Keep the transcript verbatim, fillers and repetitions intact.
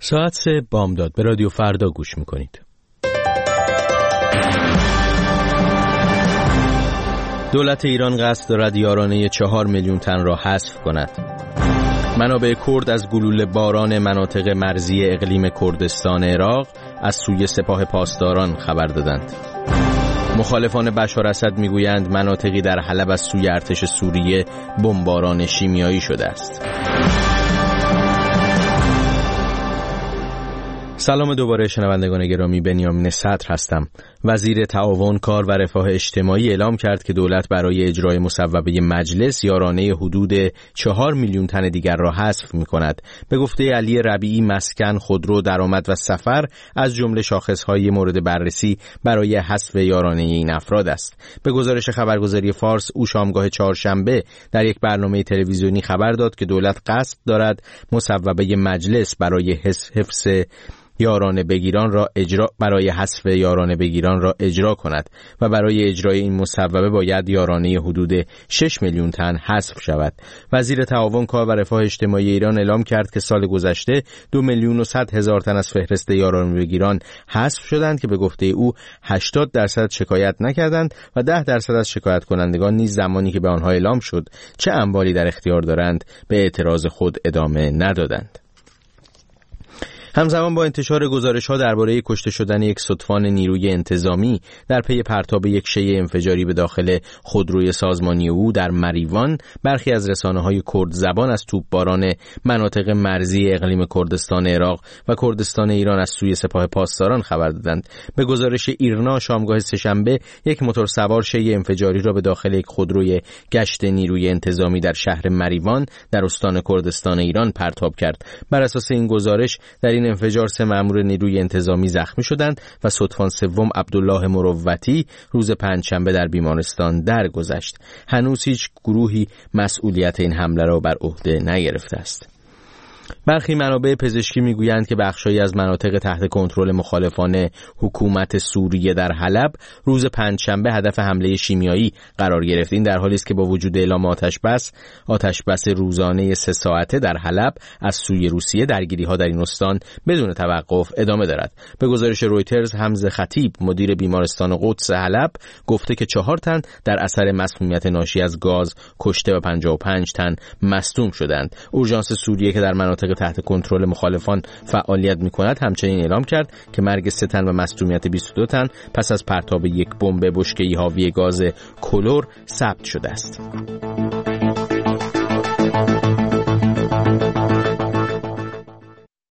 ساعت سه بامداد به رادیو فردا گوش میکنید. دولت ایران قصد دارد یارانه چهار میلیون تن را حذف کند. منابع کرد از گلوله باران مناطق مرزی اقلیم کردستان عراق از سوی سپاه پاسداران خبر دادند. مخالفان بشار اسد میگویند مناطقی در حلب از سوی ارتش سوریه بمباران شیمیایی شده است. سلام دوباره شنوندگان گرامی، بنیامین صدر هستم. وزیر تعاون، کار و رفاه اجتماعی اعلام کرد که دولت برای اجرای مصوبه مجلس یارانه حدود چهار میلیون تن دیگر را حذف می‌کند. به گفته علی ربیعی، مسکن، خودرو، درآمد و سفر از جمله شاخص‌های مورد بررسی برای حذف یارانه این افراد است. به گزارش خبرگزاری فارس، او شامگاه چهارشنبه در یک برنامه تلویزیونی خبر داد که دولت قصد دارد مصوبه مجلس برای حفظ یارانه بگیران را اجرا برای حذف یارانه بگیران را اجرا کند و برای اجرای این مصوبه باید یارانه حدود شش میلیون تن حذف شود. وزیر تعاون، کار و رفاه اجتماعی ایران اعلام کرد که سال گذشته دو میلیون و صد هزار تن از فهرست یارانه بگیران حذف شدند که به گفته او هشتاد درصد شکایت نکردند و ده درصد از شکایت کنندگان نیز زمانی که به آنها اعلام شد چه اموالی در اختیار دارند به اعتراض خود ادامه ندادند. همزمان با انتشار گزارش‌ها درباره کشته شدن یک ستوان نیروی انتظامی در پی پرتاب یک شیء انفجاری به داخل خودروی سازمانی او در مریوان، برخی از رسانه‌های کرد زبان از توپباران مناطق مرزی اقلیم کردستان عراق و کردستان ایران از سوی سپاه پاسداران خبر دادند. به گزارش ایرنا، شامگاه سه‌شنبه یک موتورسوار شیء انفجاری را به داخل یک خودروی گشت نیروی انتظامی در شهر مریوان در استان کردستان ایران پرتاب کرد. بر اساس این گزارش، در این انفجار سه مأمور نیروی انتظامی زخمی شدند و ستوان سوم عبدالله مروتی روز پنجشنبه در بیمارستان درگذشت. هنوز هیچ گروهی مسئولیت این حمله را بر عهده نگرفته است. برخی منابع پزشکی میگویند که بخشی از مناطق تحت کنترل مخالفان حکومت سوریه در حلب روز پنجشنبه هدف حمله شیمیایی قرار گرفت. این در حالی است که با وجود اعلام آتش بس آتش بس روزانه سه ساعته در حلب از سوی روسیه، درگیری‌ها در این استان بدون توقف ادامه دارد. به گزارش رویترز، حمزه خطیب، مدیر بیمارستان قدس حلب، گفته که چهار تن در اثر مسمومیت ناشی از گاز کشته و پنجاه و پنج تن مصدوم شدند. اورژانس سوریه که در مناطق تحت کنترل مخالفان فعالیت می‌کند همچنین اعلام کرد که مرگ سه تن و مصدومیت بیست و دو تن پس از پرتاب یک بمب بشکه‌ای حاوی گاز کلور ثبت شده است.